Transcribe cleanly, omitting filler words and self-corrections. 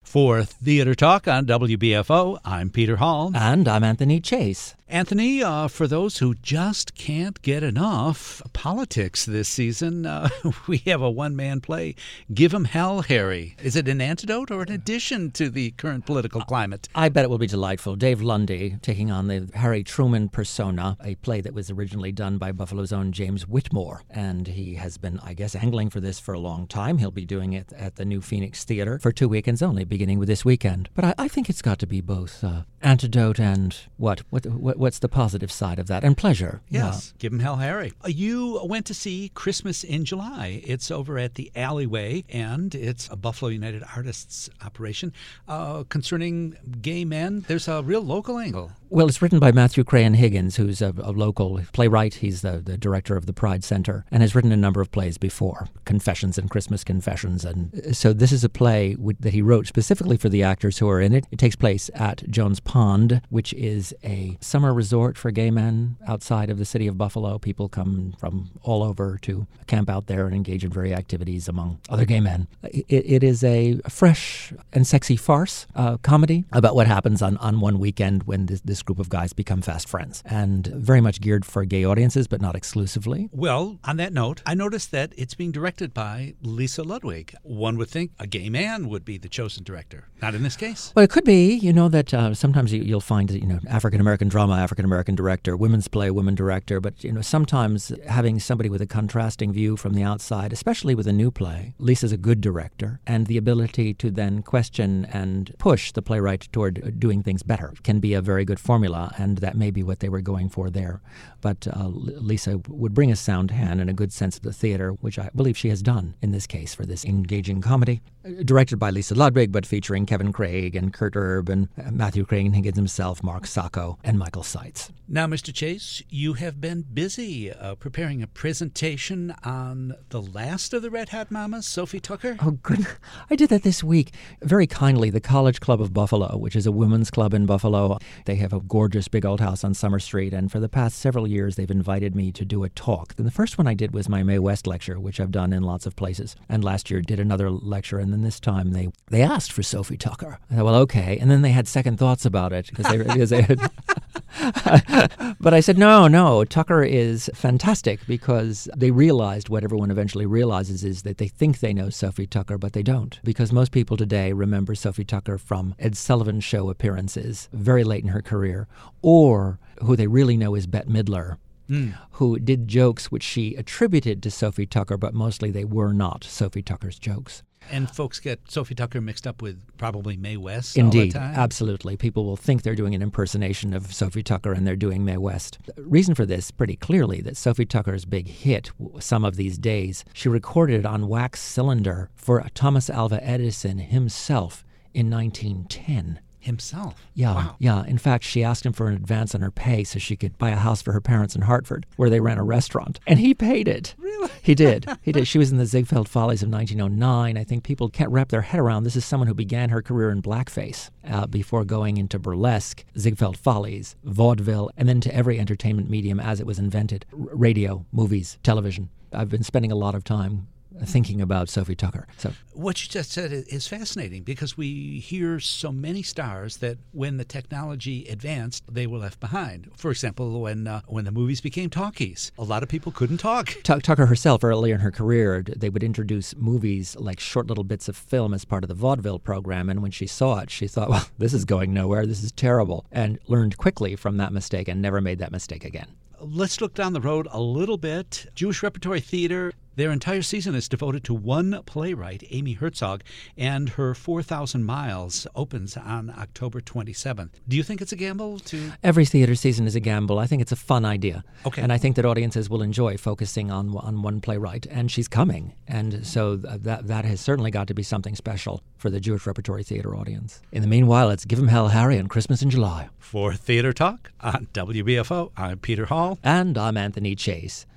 For Theater Talk on WBFO, I'm Peter Hall. And I'm Anthony Chase. Anthony, for those who just can't get enough politics this season, we have a one-man play, Give 'Em Hell, Harry. Is it an antidote or an addition to the current political climate? I bet it will be delightful. Dave Lundy taking on the Harry Truman persona, a play that was originally done by Buffalo's own James Whitmore. And he has been, I guess, angling for this for a long time. He'll be doing it at the New Phoenix Theater for 2 weekends only, beginning with this weekend. But I think it's got to be both antidote and what's the positive side of that? And pleasure. Yes. Give 'Em Hell, Harry. You went to see Christmas in July. It's over at the Alleyway, and it's a Buffalo United Artists operation concerning gay men. There's a real local angle. Well, it's written by Matthew Crayon Higgins, who's a local playwright. He's the director of the Pride Center and has written a number of plays before, Confessions and Christmas Confessions. And so this is a play that he wrote specifically for the actors who are in it. It takes place at Jones Pond, which is a summer resort for gay men outside of the city of Buffalo. People come from all over to camp out there and engage in various activities among other gay men. It is a fresh and sexy farce comedy about what happens on one weekend when this group of guys become fast friends, and very much geared for gay audiences, but not exclusively. Well, on that note, I noticed that it's being directed by Lisa Ludwig. One would think a gay man would be the chosen director. Not in this case. Well, it could be. You know that sometimes you'll find, African-American drama, African-American director, women's play, women director, but, sometimes having somebody with a contrasting view from the outside, especially with a new play, Lisa's a good director, and the ability to then question and push the playwright toward doing things better can be a very good formula, and that may be what they were going for there. But Lisa would bring a sound hand and a good sense of the theater, which I believe she has done in this case for this engaging comedy. Directed by Lisa Ludwig, but featuring Kevin Craig and Kurt Erb and Matthew Crayon Higgins himself, Mark Sacco, and Michael Seitz. Now, Mr. Chase, you have been busy preparing a presentation on the last of the Red Hat Mamas, Sophie Tucker. Oh, good. I did that this week. Very kindly, the College Club of Buffalo, which is a women's club in Buffalo, they have a gorgeous big old house on Summer Street, and for the past several years, they've invited me to do a talk. And the first one I did was my Mae West lecture, which I've done in lots of places. And last year did another lecture, and then this time they asked for Sophie Tucker. I thought, well, okay. And then they had second thoughts about it because they had... But I said, no, Tucker is fantastic, because they realized what everyone eventually realizes is that they think they know Sophie Tucker, but they don't. Because most people today remember Sophie Tucker from Ed Sullivan Show appearances very late in her career, or who they really know is Bette Midler, who did jokes which she attributed to Sophie Tucker, but mostly they were not Sophie Tucker's jokes. And folks get Sophie Tucker mixed up with probably Mae West. Indeed, all the time. Absolutely. People will think they're doing an impersonation of Sophie Tucker and they're doing Mae West. The reason for this, pretty clearly, that Sophie Tucker's big hit, Some of These Days, she recorded it on wax cylinder for Thomas Alva Edison himself in 1910. Himself? Yeah, wow. Yeah. In fact, she asked him for an advance on her pay so she could buy a house for her parents in Hartford, where they ran a restaurant. And he paid it. Really? He did. She was in the Ziegfeld Follies of 1909. I think people can't wrap their head around this is someone who began her career in blackface before going into burlesque, Ziegfeld Follies, vaudeville, and then to every entertainment medium as it was invented, radio, movies, television. I've been spending a lot of time thinking about Sophie Tucker. So what you just said is fascinating, because we hear so many stars that when the technology advanced, they were left behind. For example, when the movies became talkies, a lot of people couldn't talk. Tucker herself, earlier in her career, they would introduce movies like short little bits of film as part of the vaudeville program, and when she saw it, she thought, well, this is going nowhere, this is terrible, and learned quickly from that mistake and never made that mistake again. Let's look down the road a little bit. Jewish Repertory Theater, their entire season is devoted to one playwright, Amy Herzog, and her 4,000 Miles opens on October 27th. Do you think it's a gamble to... Every theater season is a gamble. I think it's a fun idea. Okay. And I think that audiences will enjoy focusing on one playwright, and she's coming. And so that has certainly got to be something special for the Jewish Repertory Theater audience. In the meanwhile, let's Give 'Em Hell, Harry on Christmas in July. For Theater Talk on WBFO, I'm Peter Hall. And I'm Anthony Chase.